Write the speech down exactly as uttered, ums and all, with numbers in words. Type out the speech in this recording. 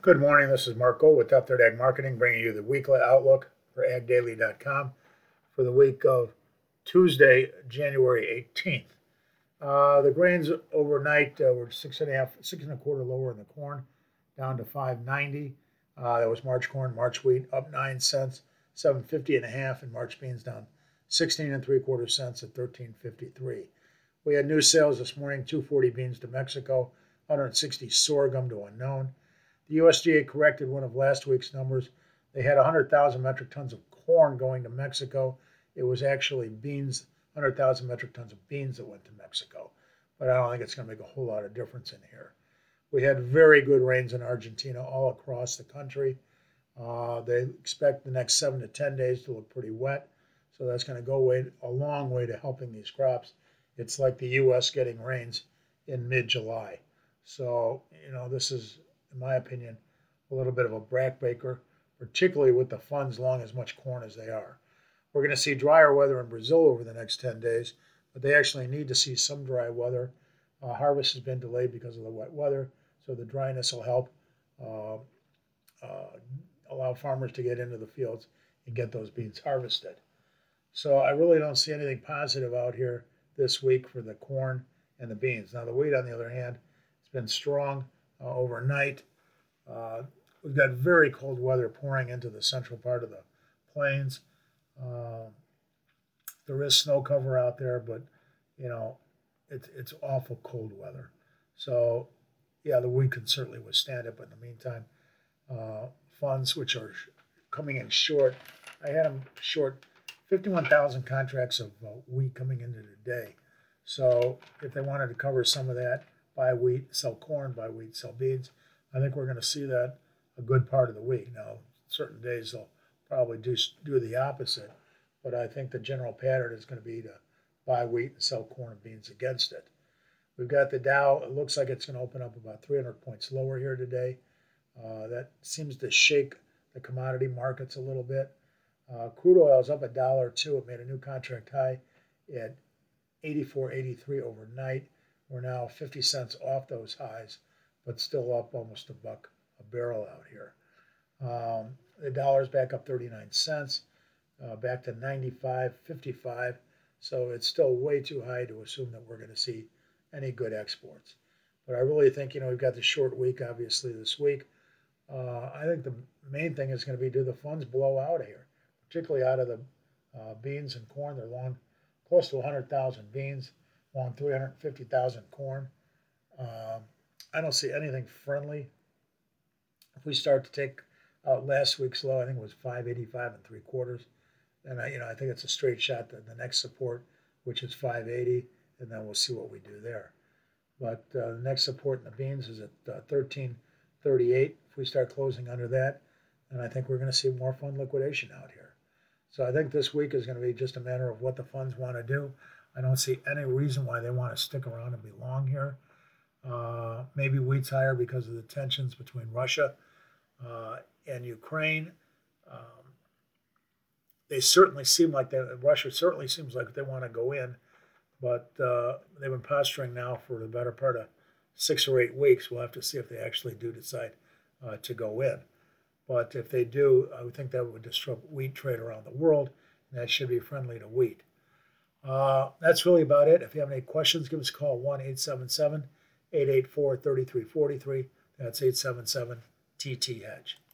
Good morning. This is Mark Gold with Up Third Ag Marketing, bringing you the weekly outlook for ag daily dot com for the week of Tuesday, January eighteenth. Uh, the grains overnight uh, were six and a half, six and a quarter lower in the corn, down to five ninety. Uh, that was March corn, March wheat up nine cents, seven fifty and a half, and March beans down sixteen and three quarter cents at thirteen fifty-three. We had new sales this morning: two forty beans to Mexico, one sixty sorghum to unknown. The U S D A corrected one of last week's numbers. They had one hundred thousand metric tons of corn going to Mexico. It was actually beans, one hundred thousand metric tons of beans that went to Mexico. But I don't think it's going to make a whole lot of difference in here. We had very good rains in Argentina all across the country. Uh, they expect the next seven to ten days to look pretty wet. So that's going to go way, a long way to helping these crops. It's like the U S getting rains in mid-July. So, you know, this is, in my opinion, a little bit of a backbreaker, particularly with the funds long as much corn as they are. We're going to see drier weather in Brazil over the next ten days, but they actually need to see some dry weather. Uh, harvest has been delayed because of the wet weather, so the dryness will help uh, uh, allow farmers to get into the fields and get those beans harvested. So I really don't see anything positive out here this week for the corn and the beans. Now the wheat, on the other hand, has been strong uh, overnight. Uh, we've got very cold weather pouring into the central part of the plains. Uh, there is snow cover out there, but, you know, it, it's awful cold weather. So, yeah, the wheat can certainly withstand it, but in the meantime, uh, funds which are sh- coming in short, I had them short fifty-one thousand contracts of uh, wheat coming into today. So if they wanted to cover some of that, buy wheat, sell corn, buy wheat, sell beans, I think we're going to see that a good part of the week. Now, certain days they'll probably do, do the opposite, but I think the general pattern is going to be to buy wheat and sell corn and beans against it. We've got the Dow. It looks like it's going to open up about three hundred points lower here today. Uh, that seems to shake the commodity markets a little bit. Uh, crude oil is up a dollar or two. It made a new contract high at eighty-four eighty-three overnight. We're now fifty cents off those highs, but still up almost a buck a barrel out here. Um, the dollar's back up thirty-nine cents, uh, back to ninety-five fifty-five. So it's still way too high to assume that we're going to see any good exports. But I really think, you know, we've got the short week, obviously, this week. Uh, I think the main thing is going to be, do the funds blow out here, particularly out of the uh, beans and corn. They're long close to one hundred thousand beans, long three hundred fifty thousand corn. Um, I don't see anything friendly. If we start to take out last week's low, I think it was five eighty-five and three quarters. And I, you know, I think it's a straight shot to the next support, which is five eighty, and then we'll see what we do there. But uh, the next support in the beans is at uh, thirteen thirty-eight. If we start closing under that, then I think we're going to see more fund liquidation out here. So I think this week is going to be just a matter of what the funds want to do. I don't see any reason why they want to stick around and be long here. Uh, maybe wheat's higher because of the tensions between Russia uh, and Ukraine. Um, they certainly seem like they, Russia certainly seems like they want to go in, but uh, they've been posturing now for the better part of six or eight weeks. We'll have to see if they actually do decide uh, to go in. But if they do, I would think that would disrupt wheat trade around the world, and that should be friendly to wheat. Uh, that's really about it. If you have any questions, give us a call, one eight seven seven, eight eight four, three three four three. That's eight seven seven T T Hedge.